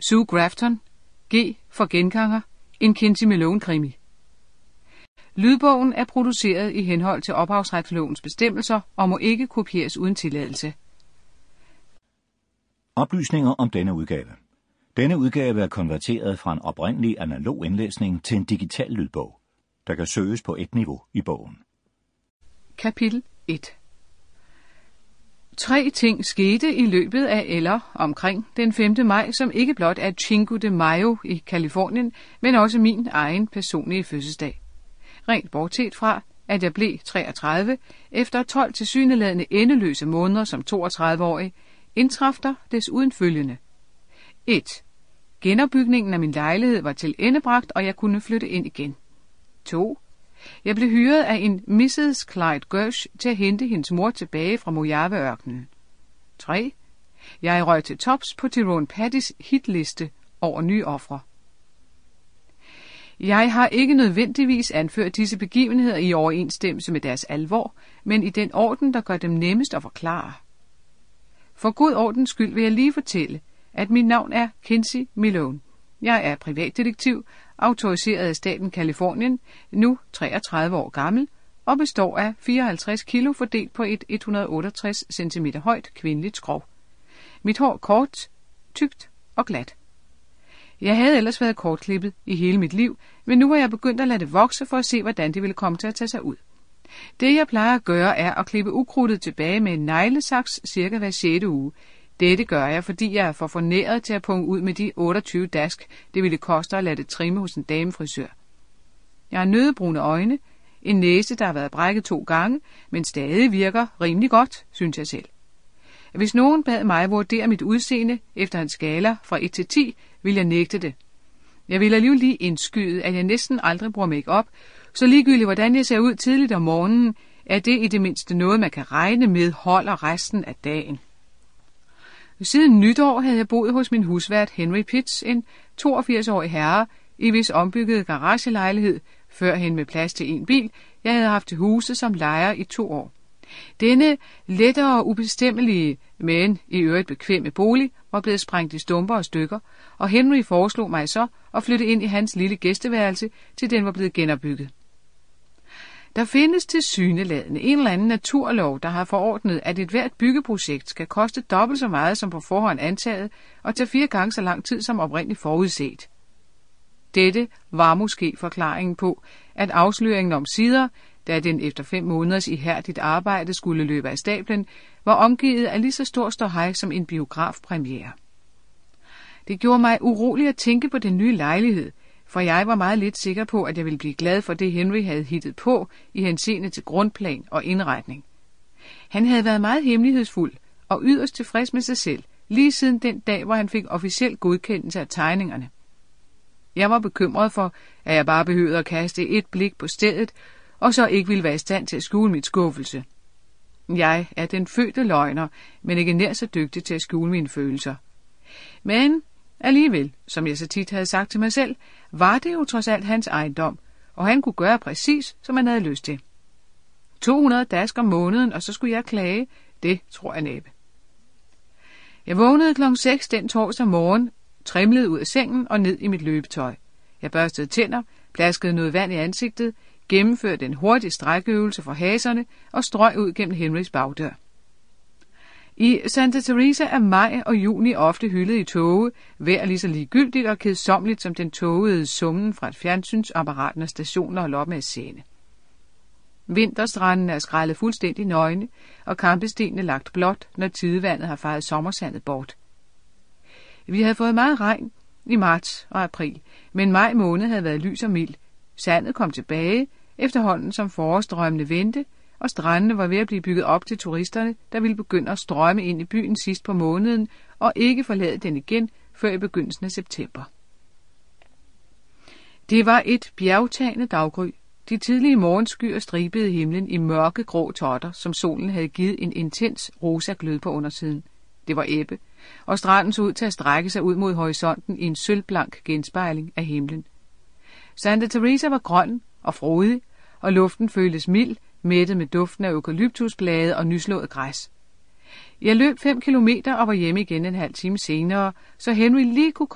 Sue Grafton, G for genganger, en Kinsey Malone-krimi. Lydbogen er produceret i henhold til ophavsretslovens bestemmelser og må ikke kopieres uden tilladelse. Oplysninger om denne udgave. Denne udgave er konverteret fra en oprindelig analog indlæsning til en digital lydbog, der kan søges på et niveau i bogen. Kapitel 1. 3 ting skete i løbet af eller omkring den 5. maj, som ikke blot er Cinco de Mayo i Californien, men også min egen personlige fødselsdag. Rent bortset fra, at jeg blev 33 efter 12 tilsyneladende endeløse måneder som 32-årig, indtraf der desuden følgende. 1. Genopbygningen af min lejlighed var til endebragt, og jeg kunne flytte ind igen. 2. Jeg blev hyret af en Mrs. Clyde Gersh til at hente hendes mor tilbage fra Mojave-ørkenen. 3. Jeg røg til tops på Tyrone Pattys hitliste over nye ofre. Jeg har ikke nødvendigvis anført disse begivenheder i overensstemmelse med deres alvor, men i den orden, der gør dem nemmest at forklare. For god ordens skyld vil jeg lige fortælle, at mit navn er Kinsey Malone. Jeg er privatdetektiv, autoriseret af staten Californien, nu 33 år gammel, og består af 54 kilo fordelt på et 168 cm højt kvindeligt skrov. Mit hår kort, tykt og glat. Jeg havde ellers været kortklippet i hele mit liv, men nu var jeg begyndt at lade det vokse for at se, hvordan det ville komme til at tage sig ud. Det jeg plejer at gøre er at klippe ukrudtet tilbage med en neglesaks cirka hver 6. uge. Dette gør jeg, fordi jeg er for fornæret til at punge ud med de 28 dask, det ville koste at lade det trimme hos en damefrisør. Jeg har nøddebrune øjne, en næse, der har været brækket 2 gange, men stadig virker rimelig godt, synes jeg selv. Hvis nogen bad mig vurdere mit udseende efter en skala fra 1 til 10, vil jeg nægte det. Jeg vil alligevel lige indskyde, at jeg næsten aldrig bruger make-up, så ligegyldigt hvordan jeg ser ud tidligt om morgenen, er det i det mindste noget, man kan regne med holder resten af dagen. Siden nytår havde jeg boet hos min husvært Henry Pitts, en 82-årig herre, i hvis ombyggede garagelejlighed, førhen med plads til en bil, jeg havde haft til huse som lejer i 2 år. Denne lettere ubestemmelige, men i øvrigt bekvemme bolig, var blevet sprængt i stumper og stykker, og Henry foreslog mig så at flytte ind i hans lille gæsteværelse, til den var blevet genopbygget. Der findes tilsyneladende en eller anden naturlov, der har forordnet, at et hvert byggeprojekt skal koste dobbelt så meget som på forhånd antaget, og tage 4 gange så lang tid som oprindeligt forudset. Dette var måske forklaringen på, at afsløringen om sider, da den efter 5 måneders ihærdigt arbejde skulle løbe af stablen, var omgivet af lige så stor ståhej som en biografpremiere. Det gjorde mig urolig at tænke på den nye lejlighed, for jeg var meget lidt sikker på, at jeg ville blive glad for det, Henry havde hittet på i henseende til grundplan og indretning. Han havde været meget hemmelighedsfuld og yderst tilfreds med sig selv, lige siden den dag, hvor han fik officiel godkendelse af tegningerne. Jeg var bekymret for, at jeg bare behøvede at kaste et blik på stedet, og så ikke ville være i stand til at skjule mit skuffelse. Jeg er den fødte løgner, men ikke nær så dygtig til at skjule mine følelser. Men alligevel, som jeg så tit havde sagt til mig selv, var det jo trods alt hans ejendom, og han kunne gøre præcis, som han havde lyst til. 200 dask om måneden, og så skulle jeg klage. Det tror jeg næppe. Jeg vågnede kl. 6 den torsdag morgen, trimlede ud af sengen og ned i mit løbetøj. Jeg børstede tænder, plaskede noget vand i ansigtet, gennemførte en hurtig strækøvelse for haserne og strøg ud gennem Henrys bagdør. I Santa Teresa er maj og juni ofte hyldet i tåge, vejr lige så ligegyldigt og kedsommeligt som den tågede summen fra et fjernsynsapparat, når stationer holder op med at sende. Vinterstranden er skrællet fuldstændig nøgne, og kampestenene lagt blåt, når tidevandet har fejet sommersandet bort. Vi havde fået meget regn i marts og april, men maj måned havde været lys og mild. Sandet kom tilbage, efterhånden som forårsstrømmene vendte, og strandene var ved at blive bygget op til turisterne, der ville begynde at strømme ind i byen sidst på måneden, og ikke forlade den igen før i begyndelsen af september. Det var et bjergtagende daggry. De tidlige morgenskyer stribede himlen i mørke grå totter, som solen havde givet en intens rosa glød på undersiden. Det var ebbe, og stranden så ud til at strække sig ud mod horisonten i en sølvblank genspejling af himlen. Santa Teresa var grøn og frodig, og luften føltes mild, mættet med duften af eukalyptusblade og nyslået græs. Jeg løb 5 kilometer og var hjemme igen en halv time senere, så Henry lige kunne